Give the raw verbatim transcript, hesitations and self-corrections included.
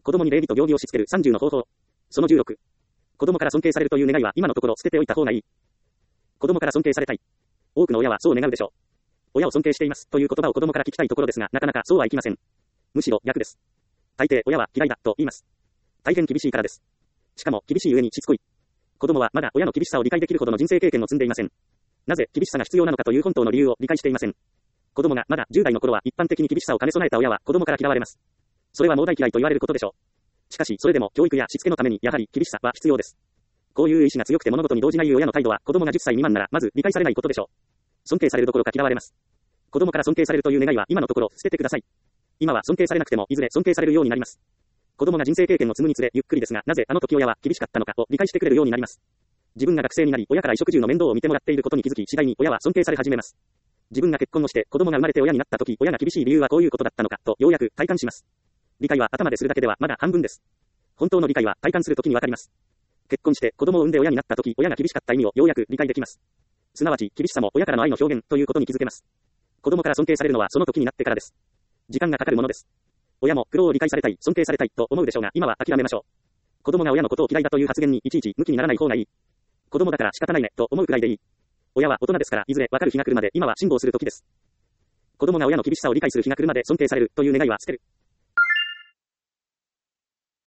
子供に礼儀と行儀をしつけるさんじゅうの方法。そのじゅうろく。子供から尊敬されるという願いは今のところ捨てておいた方がいい。子供から尊敬されたい。多くの親はそう願うでしょう。親を尊敬していますという言葉を子供から聞きたいところですが、なかなかそうはいきません。むしろ逆です。大抵親は嫌いだと言います。大変厳しいからです。しかも厳しい上にしつこい。子供はまだ親の厳しさを理解できるほどの人生経験を積んでいません。なぜ厳しさが必要なのかという本当の理由を理解していません。子供がまだじゅう代の頃は一般的に厳しさを兼ね備えた親は子供から嫌われます。それはもう大嫌いと言われることでしょう。しかしそれでも教育やしつけのためにやはり厳しさは必要です。こういう意志が強くて物事に動じない親の態度は子供がじゅっさい未満ならまず理解されないことでしょう。尊敬されるどころか嫌われます。子供から尊敬されるという願いは今のところ捨ててください。今は尊敬されなくてもいずれ尊敬されるようになります。子供が人生経験を積むにつれゆっくりですが、なぜあの時親は厳しかったのかを理解してくれるようになります。自分が学生になり親から衣食住の面倒を見てもらっていることに気づき、次第に親は尊敬され始めます。自分が結婚をして子供が生まれて親になった時、親が厳しい理由はこういうことだったのかとようやく体感します。理解は頭でするだけではまだ半分です。本当の理解は体感するときにわかります。結婚して子供を産んで親になったとき、親が厳しかった意味をようやく理解できます。すなわち厳しさも親からの愛の表現ということに気づけます。子供から尊敬されるのはその時になってからです。時間がかかるものです。親も苦労を理解されたい、尊敬されたいと思うでしょうが、今は諦めましょう。子供が親のことを嫌いだという発言にいちいち向きにならない方がいい。子供だから仕方ないねと思うくらいでいい。親は大人ですから、いずれわかる日が来るまで今は辛抱する時です。子供が親の厳しさを理解する日が来るまで尊敬されるという願いは捨てる。